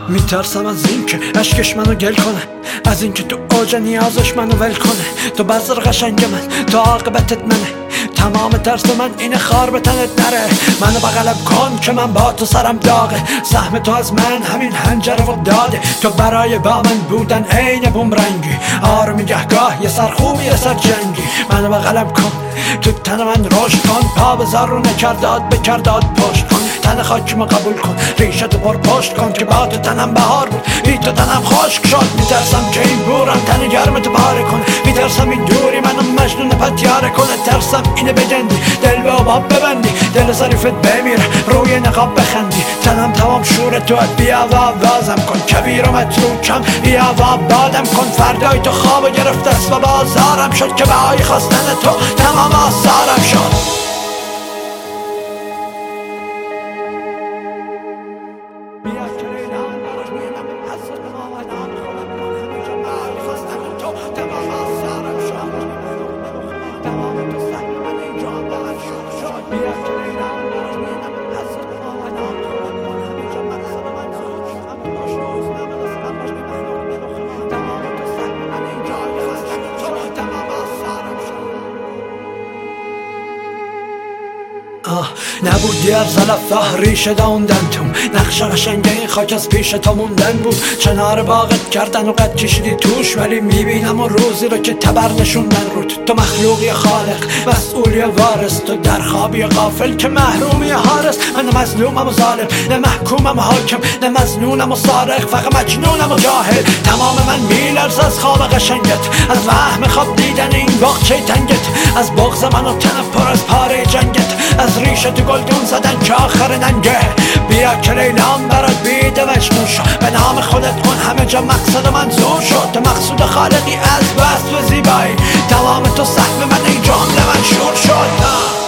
میترسم از این که اشکش منو گل کنه، از این که تو اوج نیازش منو ول کنه. تو بذر قشنگ من، تو عاقبتت منه، تمام ترس من اینه خار به تنت نره. منو بغلم کن که من با تو سرم داغه، سهم تو از من همین هنجره و داده. تو برای با من بودن عین بومرنگی، آرومی گهگاه یه سر خوبی یه سر جنگی. منو بغلم کن تو تن من رشد کن، پا بذار رو نکرداد بکرداد پشت کن. تن خاکیمو قبول کن، ریشتو پر پشت کن که با تو تنم بهار بود، بی تو تنم خشک شد. میترسم که این بورم تن گرمتو پاره کنه، میترسم این دوری منو مجنون پتیاره کنه. ترسم اینه بجندی دل به آباب ببندی، دل ظریفت بمیره روی نقاب بخندی. تنم تمام شور تو بیا و آوازم کن، کبیر و متروکم بیا و آبادم کن. فردای تو خواب گرفت است و بازارم شد، که بهای خواستن تو تمام آثارم شد. نبودی از علفه ریشه داوندن تو، نقش قشنگ این خاک از پیش تو موندن بود. چنار باغت کردن و قد کشیدی توش، ولی میبینم و روزی رو که تبر نشوندن رود. تو مخلوقی خالق مسئولی وارث، تو در خوابی غافل که محرومی حارس. من نه مظلومم و ظالم، نه محکومم و حاکم، نه مظنونم و سارق، فقط مجنونم و جاهل. تمام من میلرز از خواب قشنگت، از وهم خواب دیدن این باغچه تنگت، از بغض من و تنم پر از پاره جنگت، از ریشه تو گلدون زدن که آخر ننگه. بیا که لیلام برات بیده مجنون شد، به نام خودت کن همه جا مقصد منظور شد. تو مقصود خالقی از بست و زیبایی، تمام تو سهم من این جمله منشور شد.